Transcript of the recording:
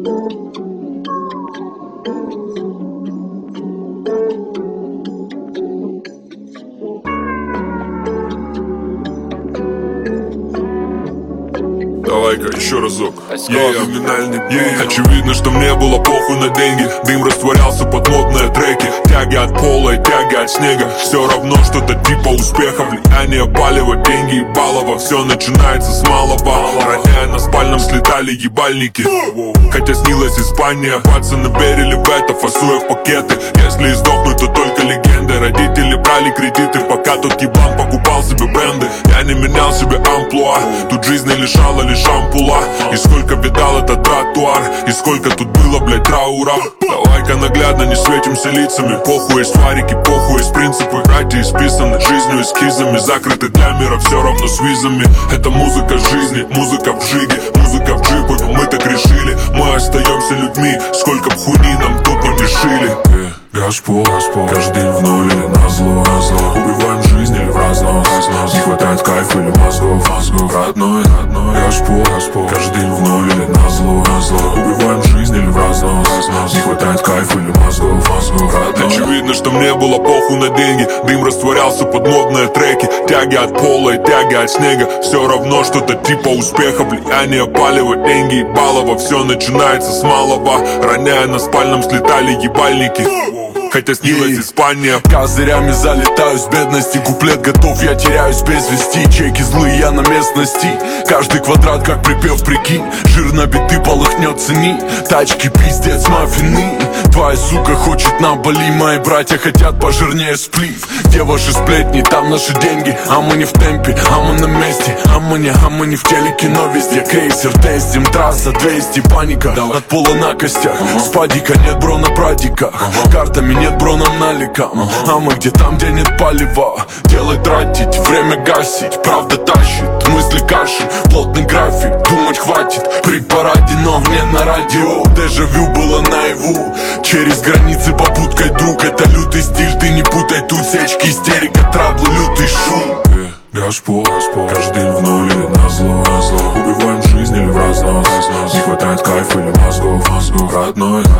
Давай-ка еще разок. Очевидно, что мне было похуй на деньги. Дым растворялся под модные треки. Тяги от пола и тяги от снега. Все равно что-то типа успеха. Влияние палева, деньги и балова. Все начинается с малого. Роняя на спальном слетали ебальники. Хотя снилась Испания, пацаны верили в это, фасуя в пакеты. Если и сдохнуть, то только легенды. Родители брали кредиты, пока тот еблан покупал себе бренды. Я не менял себе амплуа. Тут жизнь не лишала лишь ампула. И сколько видал этот тротуар, и сколько тут было, блять, траура. Давай-ка наглядно не светимся лицами. Похуй есть фарики, похуй есть принципы. Братья исписаны жизнью эскизами. Закрыты для мира все равно с визами. Это музыка жизни, музыка в жиге, музыка в джипах, мы так решили. Мы остаемся людьми, сколько б хуйни нам тупо не шили. Господ, каждый день в ноль или назло. Убиваем жизнь или в разнос. Не хватает кайфа или мозгов. Родной, Господ, каждый день в ноль или назло. Убиваем жизнь или в разнос. Не хватает кайфа или мозгов. Очевидно, что мне было похуй на деньги. Дым растворялся под модные треки. Тяги от пола и тяги от снега. Все равно что-то типа успеха. Влияние палева, деньги и балова. Все начинается с малого. Роняя на спальном слетали ебальники. Хотя снилась Испания. Козырями залетаю с бедности. Куплет готов, я теряюсь без вести. Чеки злые, я на местности. Каждый квадрат как припев, прикинь. Жир на биты полыхнет, цени. Тачки пиздец, маффины. Твоя сука хочет на Бали. Мои братья хотят пожирнее сплив. Где ваши сплетни, там наши деньги. А мы не в темпе, а мы на месте. А мы не в телеке, но везде крейсер тестим. Трасса 200, паника от пола на костях. Спадика, нет бро на прадиках. Картами нет бро нам наликом. А мы где там, где нет палева. Делай тратить, время гасить. Правда тащит, мысли каши. Плотный график, думать хватит. При параде, но не на радио. Дежавю было наяву. Через границы попуткой, друг. Это лютый стиль, ты не путай. Тут сечки, истерика, траблы, лютый шум. Господ, каждый день в ноль или назло. Убиваем жизнь или в разнос. Не хватает кайфа или мозгов. Родной,